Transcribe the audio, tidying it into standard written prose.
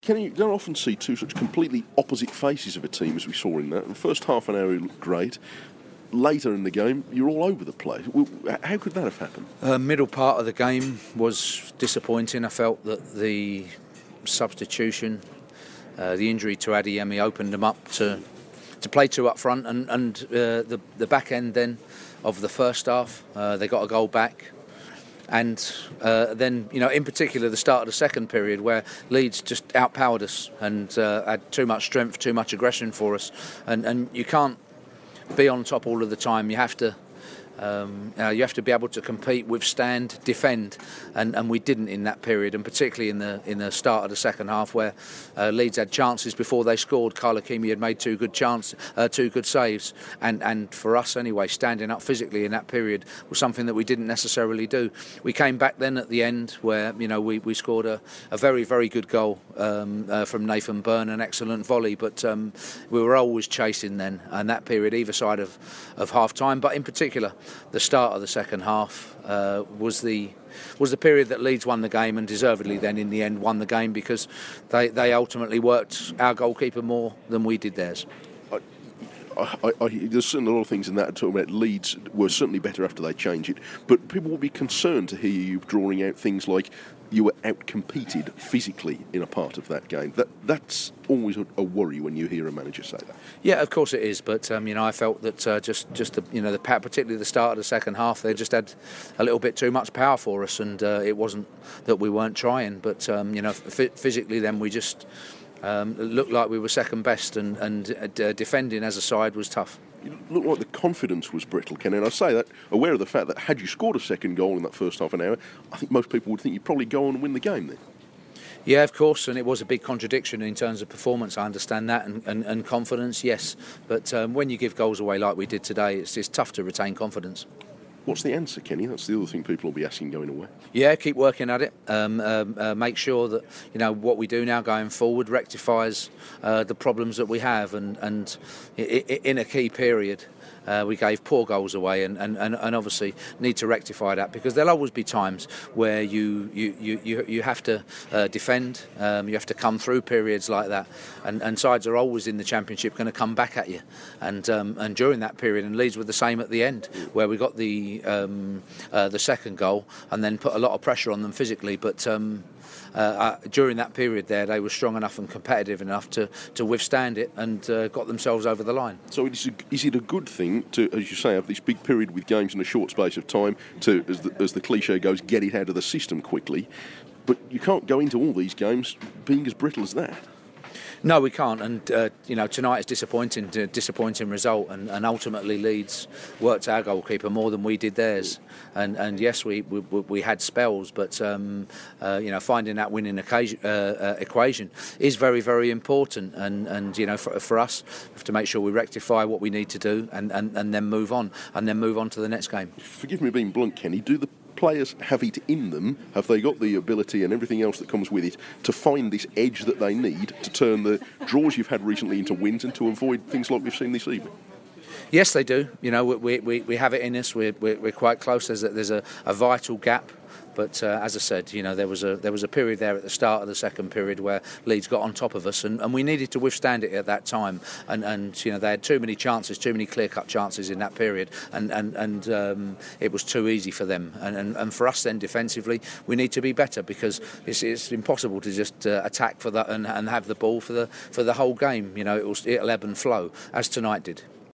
You don't often see two such completely opposite faces of a team as we saw in that. The first half an hour, it looked great. Later in the game, you're all over the place. How could that have happened? Middle part of the game was disappointing. I felt that the substitution, the injury to Adeyemi opened them up to play two up front, and the back end then of the first half, they got a goal back. And then, in particular, the start of the second period where Leeds just outpowered us and had too much strength, too much aggression for us. And you can't be on top all of the time. You have to be able to compete, withstand, defend, and we didn't in that period, and particularly in the start of the second half where Leeds had chances before they scored. Kyle Hakimi had made two good saves, and for us anyway, standing up physically in that period was something that we didn't necessarily do. We came back then at the end where we scored a very, very good goal from Nathan Byrne, an excellent volley, but we were always chasing then, and that period either side of half time, but in particular the start of the second half was the period that Leeds won the game, and deservedly then in the end won the game because they ultimately worked our goalkeeper more than we did theirs. There's certainly a lot of things in that talking about Leeds were certainly better after they changed it, but people will be concerned to hear you drawing out things like you were out-competed physically in a part of that game. That's always a worry when you hear a manager say that. Yeah, of course it is, but I felt that the power, particularly the start of the second half, they just had a little bit too much power for us, and it wasn't that we weren't trying, but physically then we just looked like we were second best, and defending as a side was tough. It looked like the confidence was brittle, Ken, and I say that aware of the fact that had you scored a second goal in that first half an hour, I think most people would think you'd probably go on and win the game then. Yeah, of course, and it was a big contradiction in terms of performance. I understand that, and confidence, yes. But when you give goals away like we did today, it's tough to retain confidence. What's the answer, Kenny? That's the other thing people will be asking going away. Yeah, keep working at it. Make sure that what we do now going forward rectifies the problems that we have, and in a key period. We gave poor goals away, and obviously need to rectify that, because there'll always be times where you have to defend, you have to come through periods like that, and sides are always in the Championship going to come back at you, and during that period, and Leeds were the same at the end, where we got the second goal and then put a lot of pressure on them physically, but during that period there, they were strong enough and competitive enough to withstand it, and got themselves over the line. So is it a good thing to, as you say, have this big period with games in a short space of time to, as the cliche goes, get it out of the system quickly? But you can't go into all these games being as brittle as that. No, we can't, and tonight is disappointing result, and ultimately Leeds worked our goalkeeper more than we did theirs, and yes, we had spells, but finding that winning equation is very, very important, and for us, we have to make sure we rectify what we need to do, and then move on to the next game. Forgive me being blunt, Kenny. Do the players have it in them? Have they got the ability and everything else that comes with it to find this edge that they need to turn the draws you've had recently into wins and to avoid things like we've seen this evening? Yes, they do. We have it in us. We're quite close. There's a vital gap. But as I said, there was a period there at the start of the second period where Leeds got on top of us, and we needed to withstand it at that time. And they had too many chances, too many clear-cut chances in that period, and it was too easy for them. And for us then defensively, we need to be better, because it's impossible to just attack for that and have the ball for the whole game. It'll ebb and flow as tonight did.